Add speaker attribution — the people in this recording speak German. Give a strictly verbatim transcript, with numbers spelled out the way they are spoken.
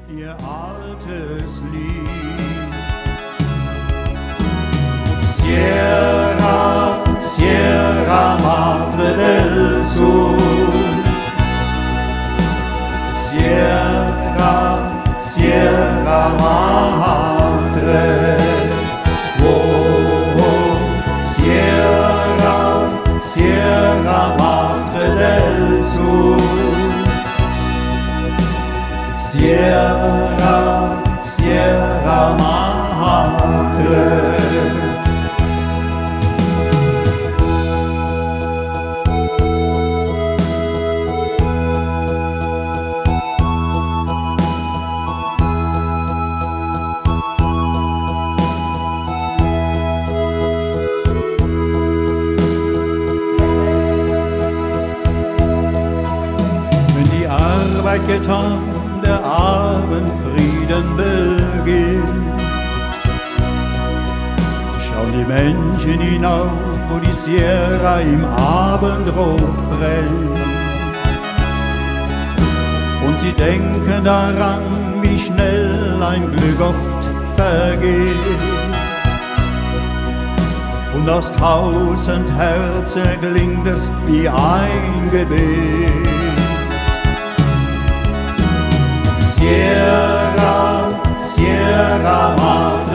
Speaker 1: ihr altes Lied. Sierra, Sierra Madre del Sur, Sierra, Sierra Madre, oh, oh, Sierra, Sierra Madre del Sur, Sierra, Sierra Madre. Arbeit getan, der Abendfrieden beginnt. Schauen die Menschen hinauf, wo die Sierra im Abendrot brennt. Und sie denken daran, wie schnell ein Glück oft vergeht. Und aus tausend Herzen klingt es wie ein Gebet. Sierra, Sierra Madre